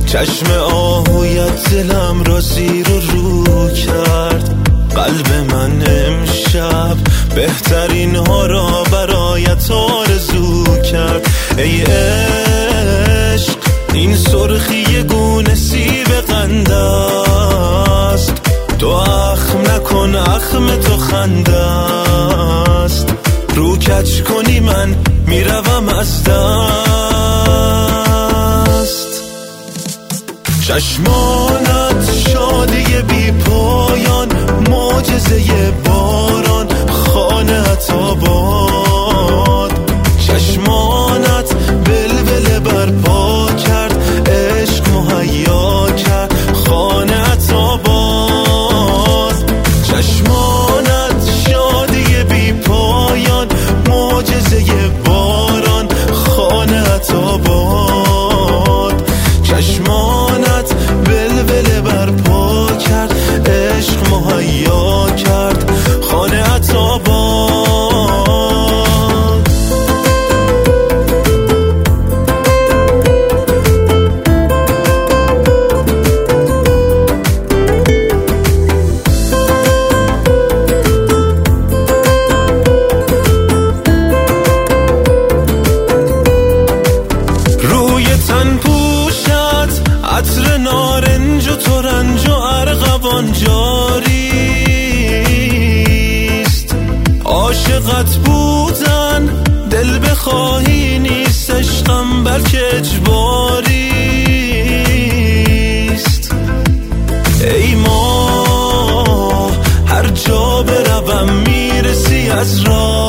چشم آهویت دلم را زیر و رو کرد. قلب من امشب بهترین ها را برایت آرزو کرد. ای عشق این سرخی گونه سیب قند است، تو اخم نکن اخم تو خنده است. رو کج کنی من میروم از دست. چشمانت شادی بی پایان، معجزه باران، خانه‌ات آباد. چشمانت بلبل برپا کرد، عشق مهیا کرد، خانه‌ات آباد. چشمانت شادی بی پایان، معجزه باران، خانه‌ات آباد. چشمانت بلبل برپا کرد، عشق مهیا کرد، خانه‌ات آباد. روی تن پوشت عطر نارنج و ترنج و ارغوان جاریست. عاشقت بودن دل بخواهی نیست، عشقم بلکه اجباریست. ای ما هر جا بروم میرسی از راه،